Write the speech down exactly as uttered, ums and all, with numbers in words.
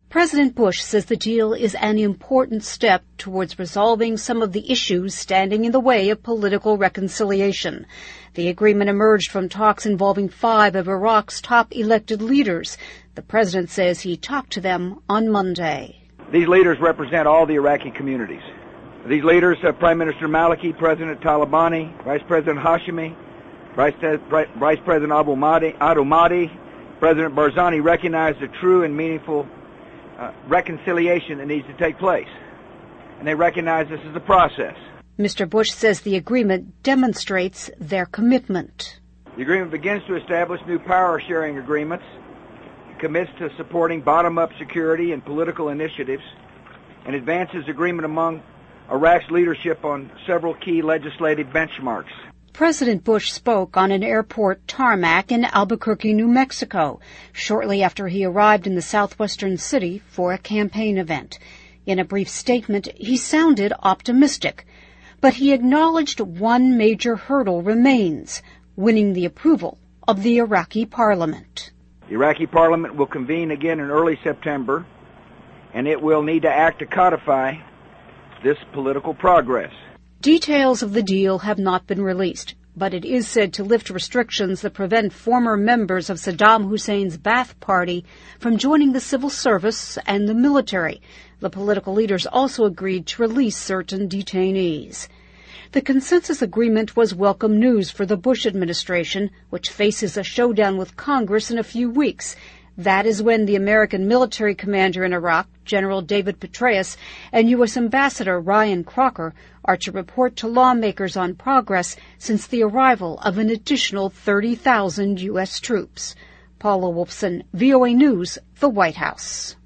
President Bush says the deal is an important step towards resolving some of the issues standing in the way of political reconciliation. The agreement emerged from talks involving five of Iraq's top elected leaders. The president says he talked to them on Monday. These leaders represent all the Iraqi communities. These leaders, uh, Prime Minister Maliki, President Talabani, Vice President Hashimi, Vice, Vice President Abu Mahdi, Adu Mahdi, President Barzani, recognize the true and meaningful uh, reconciliation that needs to take place. And they recognize this is a process. Mister Bush says the agreement demonstrates their commitment. The agreement begins to establish new power-sharing agreements, commits to supporting bottom-up security and political initiatives, and advances agreement among Iraq's leadership on several key legislative benchmarks. President Bush spoke on an airport tarmac in Albuquerque, New Mexico, shortly after he arrived in the southwestern city for a campaign event. In a brief statement, he sounded optimistic, but he acknowledged one major hurdle remains, winning the approval of the Iraqi parliament. The Iraqi parliament will convene again in early September, and it will need to act to codify this political progress. Details of the deal have not been released, but it is said to lift restrictions that prevent former members of Saddam Hussein's Ba'ath Party from joining the civil service and the military. The political leaders also agreed to release certain detainees. The consensus agreement was welcome news for the Bush administration, which faces a showdown with Congress in a few weeks. That is when the American military commander in Iraq, General David Petraeus, and U S Ambassador Ryan Crocker are to report to lawmakers on progress since the arrival of an additional thirty thousand U S troops. Paula Wolfson, V O A News, the White House.